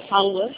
Alô?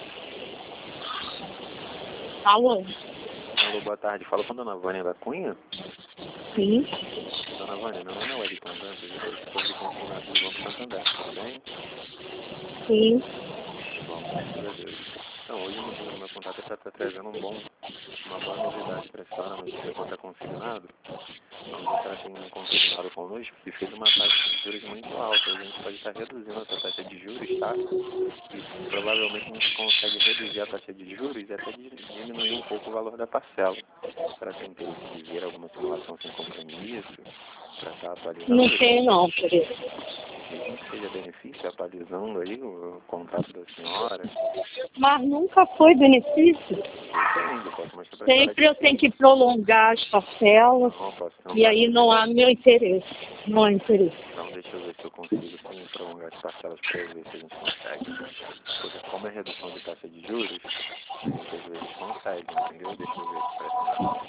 Alô? Alô, boa tarde. Fala com a dona Vânia da Cunha? Sim. Dona Vânia, meu nome é Wellington Dantas, eu sou sobre consignado do Banco Santander, tudo bem? Sim. Bom, graças a Deus. Então, hoje o motivo do meu contato é para estar trazendo uma boa novidade para a senhora no que se conta consignado, onde a senhora tem um consignado conosco que fez uma taxa de juros muito alta. A gente pode estar reduzindo essa taxa de juros, tá? E provavelmente a gente consegue reduzir a taxa de juros e até diminuir um pouco o valor da parcela. A senhora tem interesse de ver alguma simulação sem compromisso, para estar atualizando? Não tem não, por isso. Mesmo que seja benefício, atualizando aí o contrato da senhora. Mas nunca foi benefício. Entendo, posso mostrar para a Sempre eu tenho que prolongar as parcelas. Não, posso não. E aí não há meu interesse. Não há interesse. Então deixa eu ver se eu consigo sim prolongar as parcelas para eu ver se a gente consegue. Porque como é redução de taxa de juros, a gente às vezes consegue, entendeu? Deixa eu ver aqui para a senhora.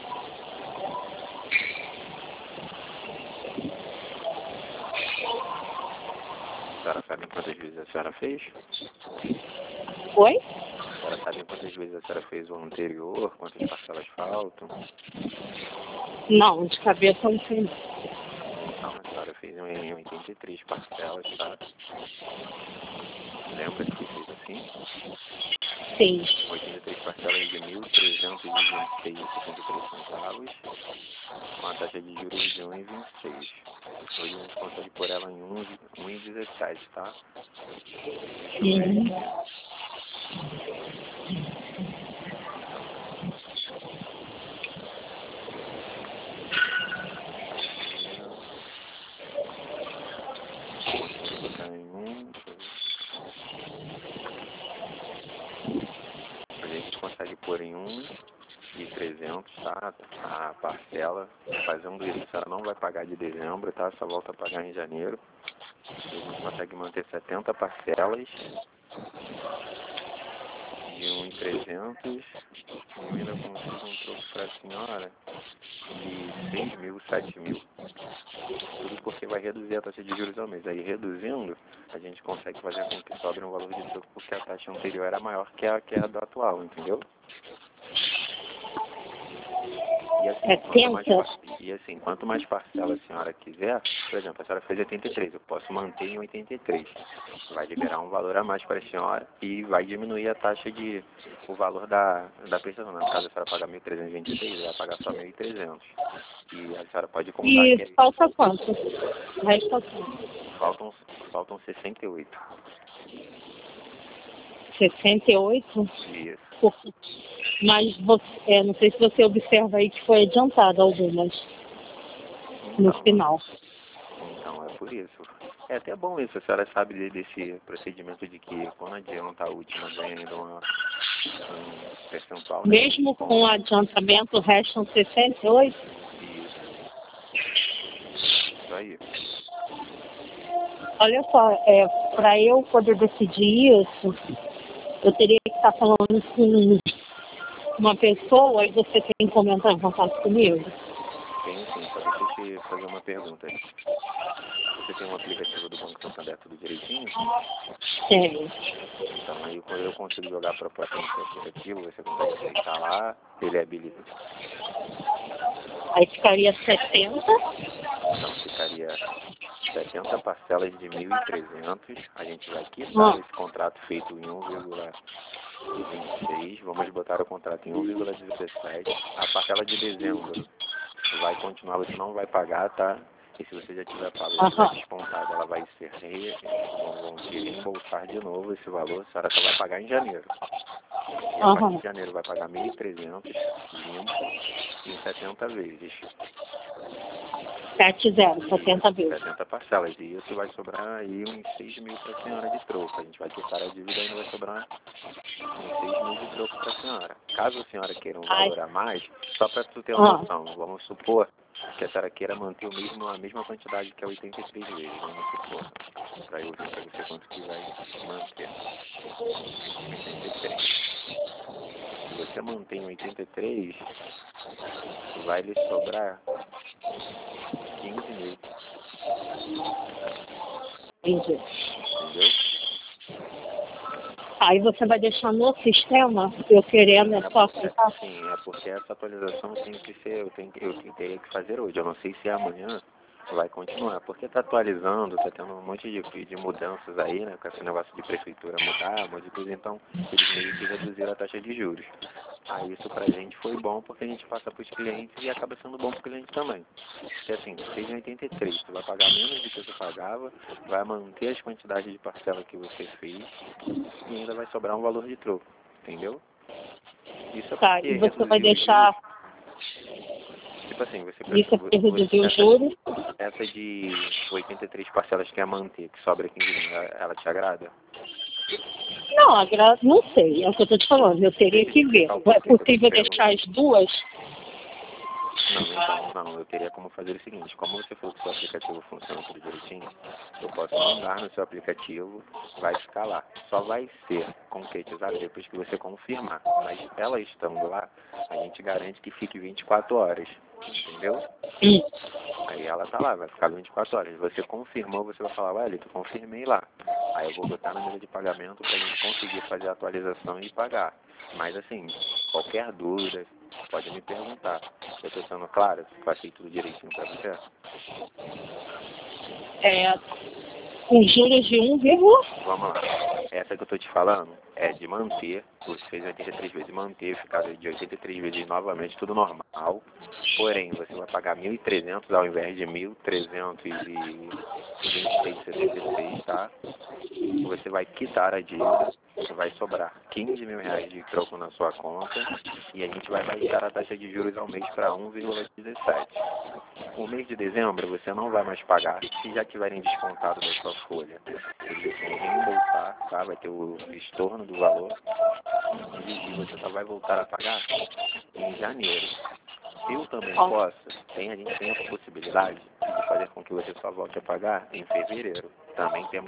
A senhora sabe quantas vezes a senhora fez? Oi? A senhora sabe quantas vezes a senhora fez o anterior? Quantas parcelas faltam? Não, de cabeça não sei. Então, a senhora fez em 83 parcelas, tá? Lembra que fez assim? Sim. 83 parcelas de 1.326,73 centavos, com a taxa de juros de 1,26. Hoje a gente consegue pôr ela em 1,17, tá? Deixa eu ver aqui. Vou botar em 1. A gente consegue pôr em 1.300, tá? A parcela. Fazendo isso, a senhora não vai pagar de dezembro, tá? Só volta a pagar em janeiro. E a gente consegue manter 70 parcelas de 1.300. E eu ainda consigo um troco para a senhora de 6.000, 7.000. Tudo porque vai reduzir a taxa de juros ao mês. Aí reduzindo, a gente consegue fazer com que sobre um valor de troco porque a taxa anterior era maior que a do atual, entendeu? E assim, quanto mais parcela a senhora quiser, por exemplo, a senhora fez 83, eu posso manter em 83. Vai liberar um valor a mais para a senhora e vai diminuir a taxa o valor da prestação. No caso, a senhora paga 1.323, vai pagar só 1.300. E a senhora pode contar E que falta quanto? Resta quanto? faltam 68. 68? Isso. Mas você, não sei se você observa aí que foi adiantado algumas no final. Então, é por isso. É até bom isso, a senhora sabe desse procedimento de que quando adianta a última ganha ainda um percentual. Né? Mesmo com o adiantamento restam 68? Isso aí. Olha só, para eu poder decidir isso, eu teria que estar falando com uma pessoa e você tem como entrar em contato comigo? Tenho sim, só deixa eu te fazer uma pergunta. Você tem um aplicativo do Banco Santander tudo direitinho? Tenho. Então, aí quando eu consigo jogar a proposta no seu aplicativo, você consegue aceitar lá, ele habilita. Aí ficaria 70? Então, ficaria 70 parcelas de 1.300. A gente vai quitar esse contrato feito em 1,26. Vamos botar o contrato em 1,17. A parcela de dezembro vai continuar, você não vai pagar, tá? E se você já tiver pago, já tiver descontado, ela vai ser vão te reembolsar de novo esse valor, a senhora só vai pagar em janeiro. E a partir de janeiro vai pagar 1.300 limpo em 70 vezes. 70 vezes. 70 parcelas. E isso vai sobrar aí uns 6.000 para a senhora de troco. A gente vai quitar a dívida e ainda vai sobrar uns 6.000 de troco para a senhora. Caso a senhora queira um valor a mais, só para tu ter uma noção, vamos supor que a senhora queira manter a mesma quantidade que é 83 vezes, vamos supor. Para eu ver para você quanto que vai manter. 83. Se você mantém 83, vai lhe sobrar 15.000. Entendi. Entendeu? Aí você vai deixar no sistema, eu querendo, é só aceitar? Sim, é porque essa atualização tem que ser, eu teria que fazer hoje. Eu não sei se amanhã vai continuar, porque está atualizando, está tendo um monte de mudanças aí, né, com esse negócio de prefeitura mudar, um monte de coisa, então eles meio que reduziram a taxa de juros. Aí isso pra gente foi bom porque a gente passa para os clientes e acaba sendo bom para o cliente também. Porque assim, 6,83, tu vai pagar menos do que tu pagava, vai manter as quantidades de parcela que você fez e ainda vai sobrar um valor de troco, entendeu? Isso é Tá, porque e você vai reduziu os deixar... juros. Tipo assim, Isso é porque reduziu os juros? Essa de 83 parcelas que é manter, que sobra 15 mil, ela te agrada? Não, não sei, é o que eu tô te falando, eu teria que ver. É possível deixar as duas? Não, então, não, eu teria como fazer o seguinte, como você falou que o seu aplicativo funciona tudo direitinho, eu posso mandar no seu aplicativo, vai ficar lá. Só vai ser concretizado depois que você confirmar, mas ela estando lá, a gente garante que fique 24 horas, entendeu? Aí ela tá lá, vai ficar 24 horas. Você confirmou, você vai falar, olha, tu confirmei lá. Aí eu vou botar na mesa de pagamento pra gente conseguir fazer a atualização e pagar. Mas assim, qualquer dúvida, pode me perguntar. Eu tô sendo claro, passei tudo direitinho pra você? Com juros de 1, Vamos lá. Essa que eu tô te falando é de manter, você fez 83 vezes, manter, ficar de 83 vezes novamente, tudo normal. Porém, você vai pagar 1.300 ao invés de 1.326,76, tá? Você vai quitar a dívida, vai sobrar 15 mil reais de troco na sua conta e a gente vai baixar a taxa de juros ao mês para 1,17. O mês de dezembro você não vai mais pagar se já tiverem descontado da sua folha. Eles vão reembolsar, tá? Vai ter o estorno do valor e você só vai voltar a pagar em janeiro. Eu também posso, a gente tem a possibilidade de fazer com que você só volte a pagar em fevereiro. Também temos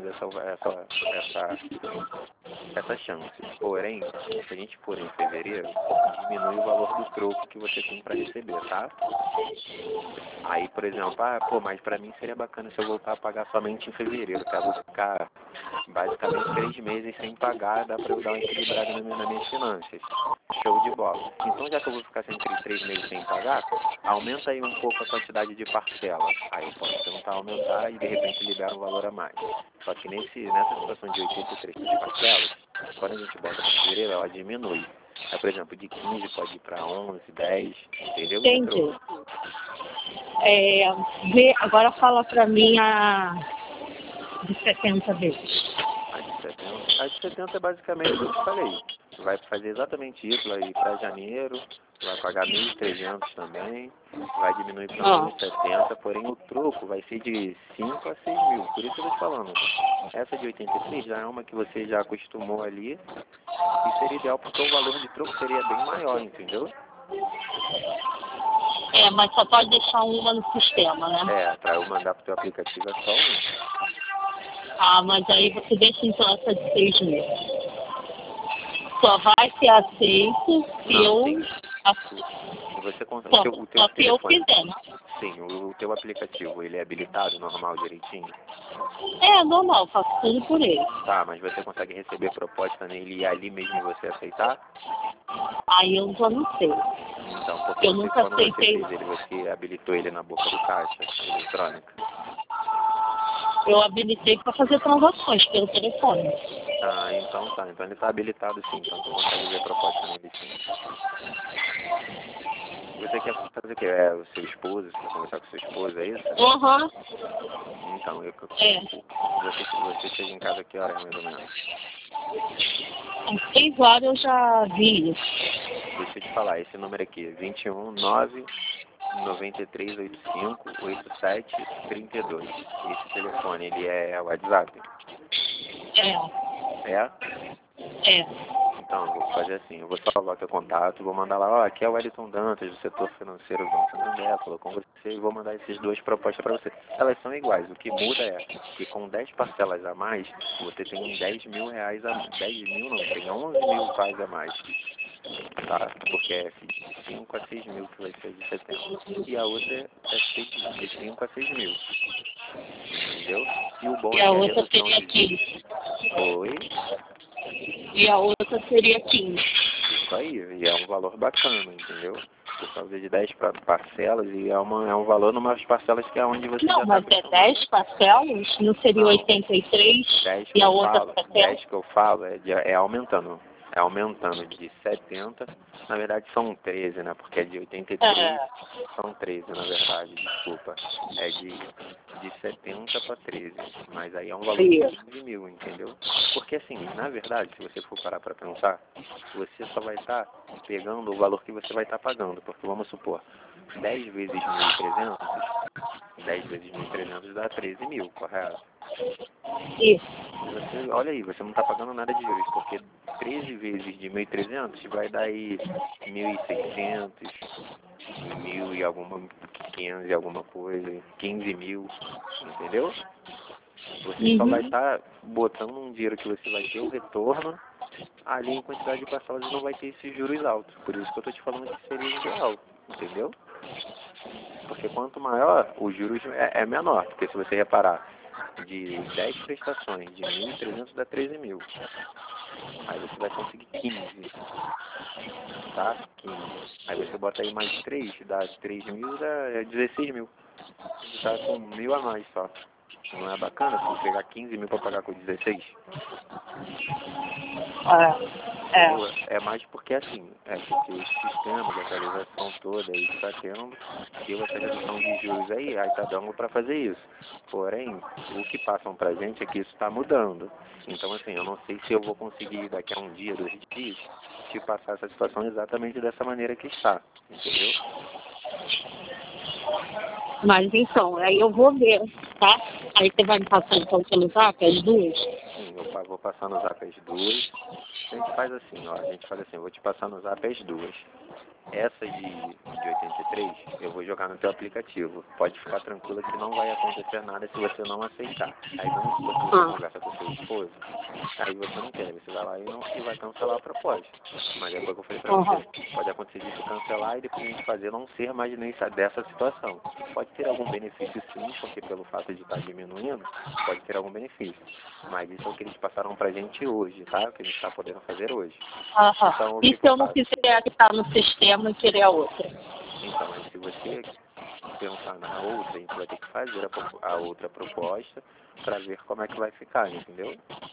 essa chance. Porém, se a gente for em fevereiro, diminui o valor do troco que você tem para receber, tá? Aí, por exemplo, mas para mim seria bacana se eu voltar a pagar somente em fevereiro, tá? Eu vou ficar basicamente 3 meses sem pagar, dá para eu dar uma equilibrada nas minhas finanças. Show de bola. Então, já que eu vou ficar sempre 3 meses sem pagar, aumenta aí um pouco a quantidade de parcela. Aí eu posso tentar aumentar e de repente libera um valor a mais. Só que nessa situação de 83 parcelas, quando a gente bota para fevereiro, ela diminui. Aí, por exemplo, de 15 pode ir para 11, 10, entendeu? Entendi. Agora fala pra mim a de 70 vezes. A de 70 é basicamente o que eu te falei. Vai fazer exatamente isso, vai ir para janeiro, vai pagar 1.300 também, vai diminuir para 1.070, porém o troco vai ser de 5 a 6 mil. Por isso que eu estou te falando. Essa de 83 já é uma que você já acostumou ali e seria ideal porque o valor de troco seria bem maior, entendeu? Mas só pode deixar uma no sistema, né? Para eu mandar pro teu aplicativo é só um. Mas aí você deixa então essa de 6 meses. Só vai ser aceito se você consegue. Só se eu quiser, né? Sim, o teu aplicativo, ele é habilitado normal, direitinho? Normal, faço tudo por ele. Tá, mas você consegue receber proposta nele e ali mesmo você aceitar? Aí eu já não sei. Então, porque eu nunca aceitei. Você habilitou ele na boca do caixa eletrônica? Eu habilitei para fazer transações pelo telefone. Então tá. Então ele tá habilitado sim, então você consegue ver proposta nele sim. Você quer fazer o quê? É o seu esposo? Você quer conversar com seu esposo, é isso? Então, você chega em casa que hora mais ou menos? Às 6 horas eu já vi isso. Deixa eu te falar, esse número aqui, 21 9 93 85 87 32. Esse telefone, ele é WhatsApp? É? Então, eu vou fazer assim, eu vou salvar teu contato, vou mandar lá, aqui é o Wellington Dantas, do setor financeiro do Banco Santander, falou com você e vou mandar essas duas propostas para você. Elas são iguais, o que muda é que com 10 parcelas a mais, você tem 10 mil reais a mais. 10 mil não, tem 11 mil quase a mais. Tá? Porque é de 5 a 6 mil que vai ser de setembro. E a outra é de 5 a 6 mil. Entendeu? E o bom é que a outra redução seria aqui. Oi? E a outra seria 15. Isso aí, e é um valor bacana, entendeu? Por causa de 10 parcelas, e é um valor numas parcelas que é onde você Não, já mas está é 10 parcelas? Não seria Não. 83 10 que e a eu outra falo, 70? 10 que eu falo é aumentando. É aumentando de 70, na verdade são 13, né? Porque é de 83, são 13, na verdade, desculpa. É de 70 para 13, mas aí é um valor de 15 mil, entendeu? Porque assim, na verdade, se você for parar para pensar, você só vai estar pegando o valor que você vai estar pagando, porque vamos supor, 10 vezes 1.300, 10 vezes 1.300 dá 13 mil, correto? Isso. Você, olha aí, você não está pagando nada de juros, porque 13 vezes de 1.300 vai dar aí 1.600, 1.000 e alguma, 500 e alguma coisa, 15 mil, entendeu? Você só vai estar botando um dinheiro que você vai ter o retorno ali em quantidade de parcelas e não vai ter esses juros altos. Por isso que eu estou te falando que seria ideal, entendeu? Porque quanto maior, os juros é menor, porque se você reparar, de 10 prestações de 1.300 dá 13 mil. Aí você vai conseguir 15, tá? 15. Aí você bota aí mais 3, dá 3 mil, dá 16 mil. Você tá com 1.000 a mais só. Não é bacana você pegar 15 mil para pagar com 16? Entendeu? É mais porque assim, porque esse sistema de atualização toda aí que tá tendo, deu essa redução de juros aí tá dando para fazer isso. Porém, o que passam pra gente é que isso está mudando. Então assim, eu não sei se eu vou conseguir daqui a um dia, 2 dias, te passar essa situação exatamente dessa maneira que está, entendeu? Mas então, aí eu vou ver, tá? Aí você vai me passar então pelo zap, as duas? Sim, eu vou passar no zap as duas. A gente faz assim, ó, a gente faz assim, eu vou te passar no zap as duas. Essa de 83, eu vou jogar no teu aplicativo. Pode ficar tranquila que não vai acontecer nada se você não aceitar. Aí vamos supor que você conversa com o seu esposo, aí você não quer, você vai lá e vai cancelar a proposta. Mas é o que eu falei pra você. Pode acontecer de você cancelar e depois a gente fazer não ser mais dessa situação. Pode ter algum benefício sim, porque pelo fato de estar diminuindo, pode ter algum benefício. Mas isso é o que eles passaram pra gente hoje, tá? O que a gente está podendo fazer hoje. Então, o E que se eu eu não faço? quiser estar no sistema e querer a outra? Então, aí se você pensar na outra, a gente vai ter que fazer a outra proposta para ver como é que vai ficar, entendeu?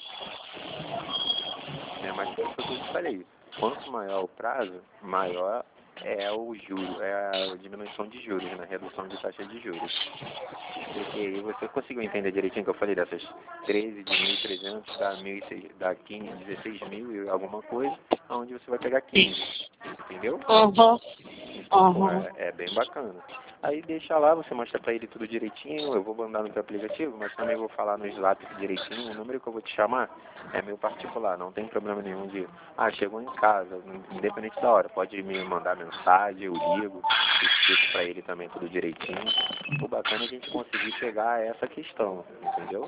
Mas foi o que eu te falei. Quanto maior o prazo, maior é o juro, é a diminuição de juros, né? Redução de taxa de juros. Porque aí você conseguiu entender direitinho que eu falei dessas 13 de 1.300 dá 1.600, dá 15, 16 mil e alguma coisa, onde você vai pegar 15, entendeu? Então, pô, é bem bacana. Aí deixa lá, você mostra pra ele tudo direitinho, eu vou mandar no teu aplicativo, mas também vou falar no Slack direitinho, o número que eu vou te chamar é meu particular, não tem problema nenhum de, chegou em casa, independente da hora, pode me mandar mensagem, eu ligo, explico pra ele também tudo direitinho. O bacana é a gente conseguir pegar essa questão, entendeu?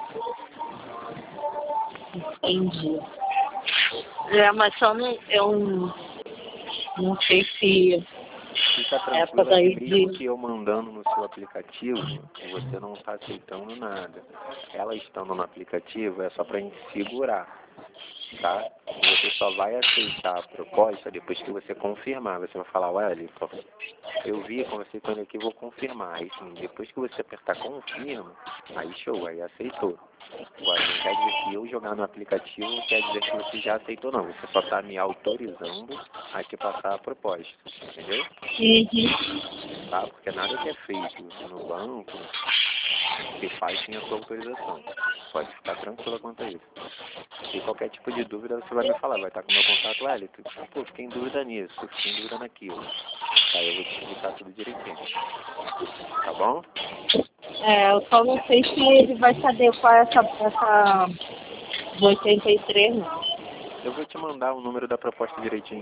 Entendi. Mas só eu não sei se Fica essa tranquila que daí mesmo de... que eu mandando no seu aplicativo, você não está aceitando nada. Ela estando no aplicativo é só para a gente segurar, tá? Você só vai aceitar a proposta depois que você confirmar. Você vai falar, Wellington, eu vi, conversei com ele aqui, vou confirmar. Aí sim, depois que você apertar confirma, aí show, aí aceitou. Agora, não quer dizer que eu jogar no aplicativo quer dizer que você já aceitou, não. Você só está me autorizando a te passar a proposta, entendeu? Tá? Porque nada que é feito no banco se faz sem a sua autorização. Pode ficar tranquila quanto a isso. E qualquer tipo de dúvida você vai me falar, vai estar com o meu contato, Wellington. Pô, fiquei em dúvida nisso, fiquei em dúvida naquilo. Aí eu vou te explicar tudo direitinho. Tá bom? eu só não sei se ele vai se adequar a essa de 83, não. Eu vou te mandar o número da proposta direitinho.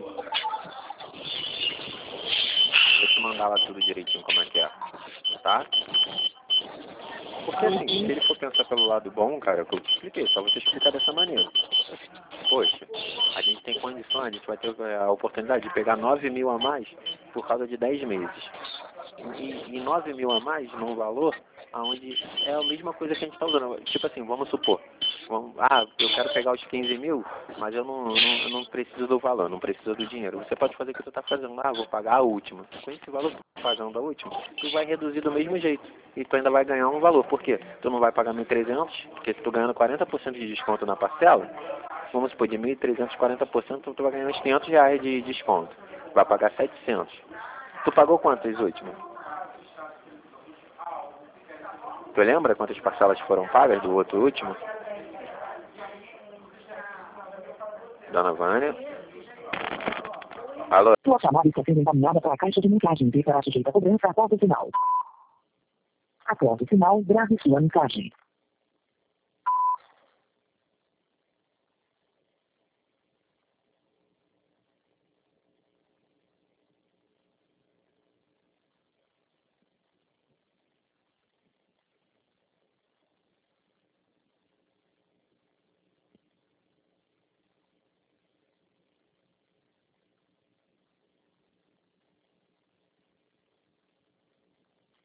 Vou te mandar lá tudo direitinho como é que é. Tá? Porque assim, se ele for pensar pelo lado bom, cara, é o que eu te expliquei, só você explicar dessa maneira. Poxa, a gente tem condições, a gente vai ter a oportunidade de pegar 9 mil a mais por causa de 10 meses. E 9 mil a mais num valor onde é a mesma coisa que a gente está usando. Tipo assim, vamos supor, Eu quero pegar os 15 mil, mas eu não preciso do valor, não preciso do dinheiro. Você pode fazer o que tu está fazendo. Vou pagar a última. Com esse valor que tu tá pagando a última, tu vai reduzir do mesmo jeito. E tu ainda vai ganhar um valor. Por quê? Tu não vai pagar 1.300, porque se tu ganhando 40% de desconto na parcela, vamos supor, de 1.300, 40%, tu vai ganhar uns R$500 de desconto. Vai pagar 700. Tu pagou quantas últimas? Tu lembra quantas parcelas foram pagas do outro último? Dona Vânia? Alô? Sua chamada está sendo encaminhada para a caixa de mensagem e será sujeita a cobrança após o sinal. Após o sinal, grave sua mensagem.